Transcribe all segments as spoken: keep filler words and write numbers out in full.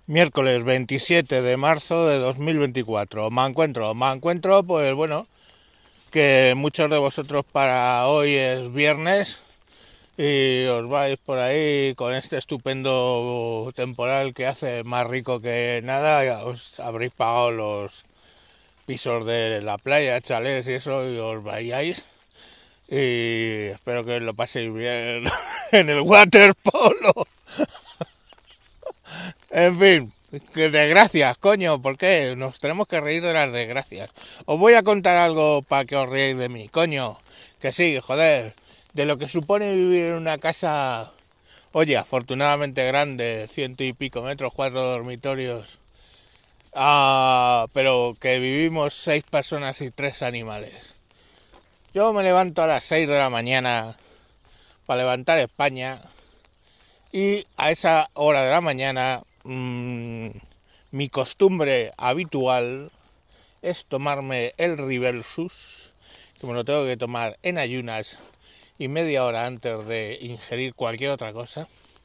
Miércoles veintisiete de marzo de dos mil veinticuatro. Me encuentro, me encuentro, pues bueno, que muchos de vosotros para hoy es viernes y os vais por ahí con este estupendo temporal que hace más rico que nada. Ya os habréis pagado los pisos de la playa, chalés y eso, y os vayáis. Y espero que lo paséis bien en el waterpolo. En fin, que desgracias, coño, ¿por qué? Nos tenemos que reír de las desgracias. Os voy a contar algo para que os reáis de mí, coño. Que sí, joder, de lo que supone vivir en una casa, oye, afortunadamente grande, ciento y pico metros, cuatro dormitorios, ah, pero que vivimos seis personas y tres animales. Yo me levanto a las seis de la mañana para levantar España y a esa hora de la mañana mmm, mi costumbre habitual es tomarme el Riversus, que me lo tengo que tomar en ayunas y media hora antes de ingerir cualquier otra cosa,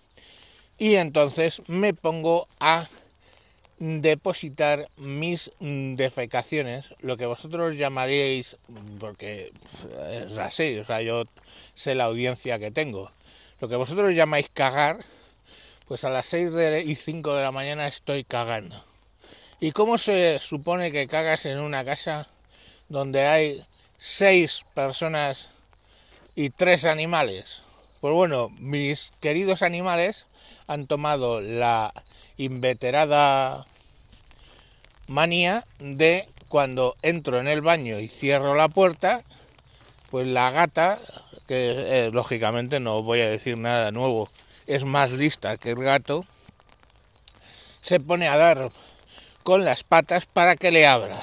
y entonces me pongo a depositar mis defecaciones, lo que vosotros llamaríais, porque es así, o sea, yo sé la audiencia que tengo, lo que vosotros llamáis cagar, pues a las seis y cinco de la mañana estoy cagando. ¿Y cómo se supone que cagas en una casa donde hay seis personas y tres animales? Pues bueno, mis queridos animales han tomado la inveterada manía de, cuando entro en el baño y cierro la puerta, pues la gata, que eh, lógicamente no voy a decir nada nuevo, es más lista que el gato, se pone a dar con las patas para que le abra.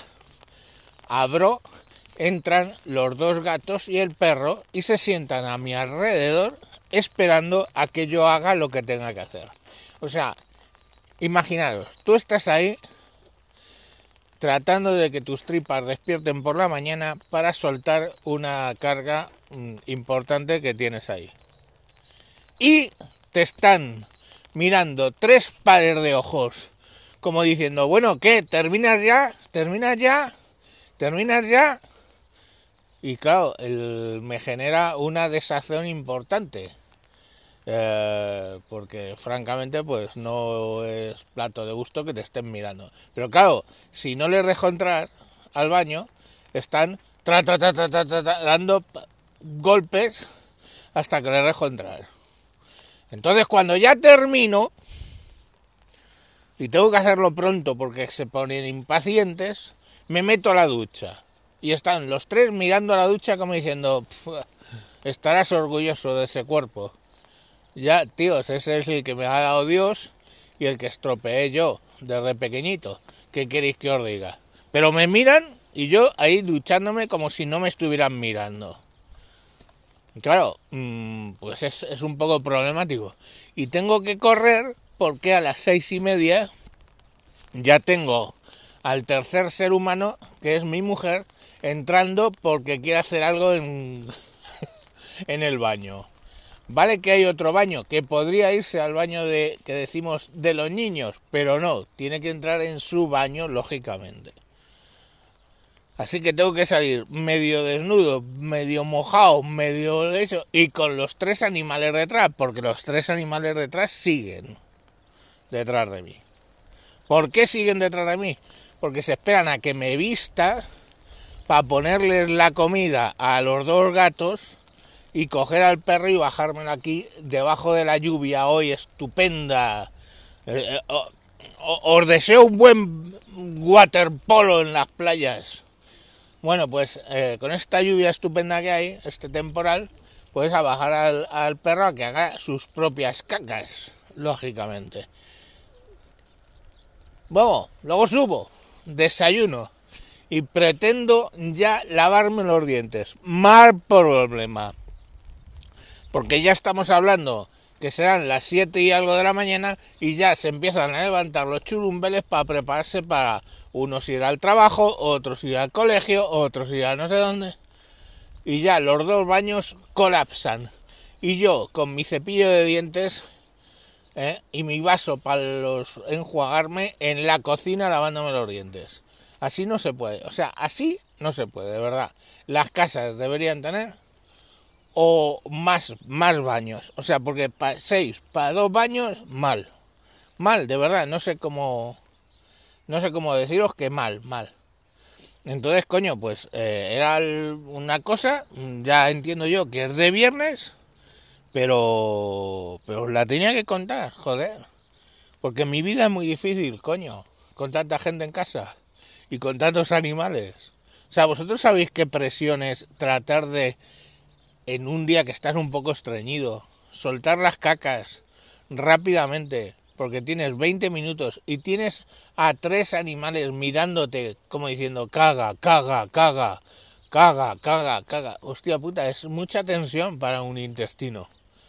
Abro, entran los dos gatos y el perro y se sientan a mi alrededor esperando a que yo haga lo que tenga que hacer. O sea, imaginaros, tú estás ahí tratando de que tus tripas despierten por la mañana para soltar una carga mmm, importante que tienes ahí. Y te están mirando tres pares de ojos, como diciendo, bueno, ¿qué? ¿Terminas ya? ¿Terminas ya? ¿Terminas ya? Y claro, el, me genera una desazón importante. Eh, porque francamente pues no es plato de gusto que te estén mirando. Pero claro, si no les dejo entrar al baño, están tra, tra, tra, tra, tra, tra, dando golpes hasta que les dejo entrar. Entonces cuando ya termino, y tengo que hacerlo pronto porque se ponen impacientes, me meto a la ducha. Y están los tres mirando a la ducha como diciendo, estarás orgulloso de ese cuerpo. Ya, tíos, ese es el que me ha dado Dios y el que estropeé yo desde pequeñito. ¿Qué queréis que os diga? Pero me miran y yo ahí duchándome como si no me estuvieran mirando. Claro, pues es, es un poco problemático. Y tengo que correr porque a las seis y media ya tengo al tercer ser humano, que es mi mujer, entrando porque quiere hacer algo en, en el baño. Vale que hay otro baño, que podría irse al baño de que decimos de los niños, pero no, tiene que entrar en su baño, lógicamente. Así que tengo que salir medio desnudo, medio mojado, medio de eso, y con los tres animales detrás, porque los tres animales detrás siguen detrás de mí. ¿Por qué siguen detrás de mí? Porque se esperan a que me vista para ponerles la comida a los dos gatos y coger al perro y bajármelo aquí debajo de la lluvia hoy estupenda. Eh, eh, oh, oh, os deseo un buen waterpolo en las playas. Bueno, pues eh, con esta lluvia estupenda que hay, este temporal, pues a bajar al, al perro a que haga sus propias cacas, lógicamente. Bueno, luego subo, desayuno y pretendo ya lavarme los dientes. Mal problema. Porque ya estamos hablando que serán las siete y algo de la mañana y ya se empiezan a levantar los churumbeles para prepararse para unos ir al trabajo, otros ir al colegio, otros ir a no sé dónde. Y ya los dos baños colapsan. Y yo, con mi cepillo de dientes, ¿eh? Y mi vaso para los enjuagarme en la cocina lavándome los dientes. Así no se puede, o sea, así no se puede, de verdad. Las casas deberían tener o más, más baños, o sea, porque para seis, para dos baños, mal. Mal, de verdad, no sé cómo, no sé cómo deciros que mal, mal. Entonces, coño, pues eh, era una cosa, ya entiendo yo que es de viernes, pero, pero la tenía que contar, joder. Porque mi vida es muy difícil, coño, con tanta gente en casa y con tantos animales. O sea, vosotros sabéis qué presión es tratar de, en un día que estás un poco estreñido, soltar las cacas rápidamente, porque tienes veinte minutos y tienes a tres animales mirándote como diciendo caga, caga, caga, caga, caga, caga. Hostia puta, es mucha tensión para un intestino.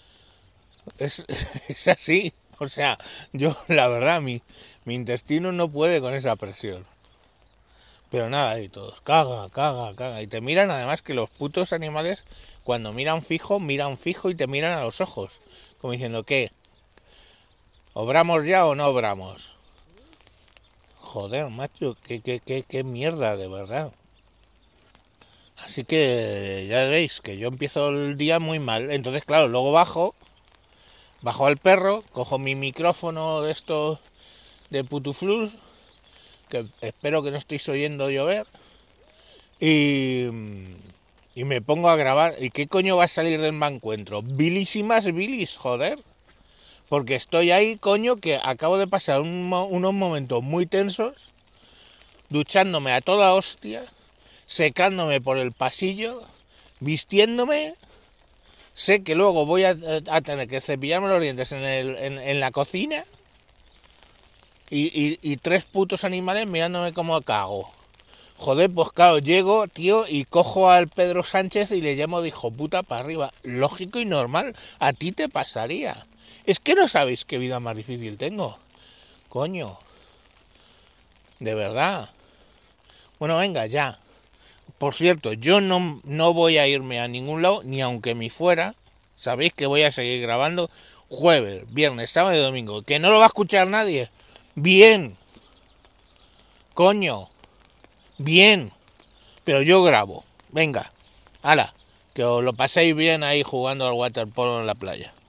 Es, es así. O sea, yo la verdad, mi, mi intestino no puede con esa presión. Pero nada, y todos, caga, caga, caga. Y te miran además que los putos animales, cuando miran fijo, miran fijo y te miran a los ojos. Como diciendo, ¿qué? ¿Obramos ya o no obramos? Joder, macho, qué, qué, qué, qué mierda, de verdad. Así que ya veis que yo empiezo el día muy mal. Entonces, claro, luego bajo, bajo al perro, cojo mi micrófono de estos de Putuflus, que espero que no estéis oyendo llover, y, y me pongo a grabar. ¿Y qué coño va a salir del encuentro? Bilísimas bilis, joder. Porque estoy ahí, coño, que acabo de pasar un, unos momentos muy tensos, duchándome a toda hostia, secándome por el pasillo, vistiéndome. Sé que luego voy a, a tener que cepillarme los dientes en, el, en, en la cocina y, y, y tres putos animales mirándome como cago. Joder, pues claro, llego, tío, y cojo al Pedro Sánchez y le llamo de hijo puta para arriba. Lógico y normal, a ti te pasaría. Es que no sabéis qué vida más difícil tengo. Coño. De verdad. Bueno, venga, ya. Por cierto, yo no, no voy a irme a ningún lado, ni aunque me fuera. Sabéis que voy a seguir grabando jueves, viernes, sábado y domingo. ¿Que no lo va a escuchar nadie? Bien. Coño. Bien. Pero yo grabo. Venga. Hala. Que os lo paséis bien ahí jugando al waterpolo en la playa.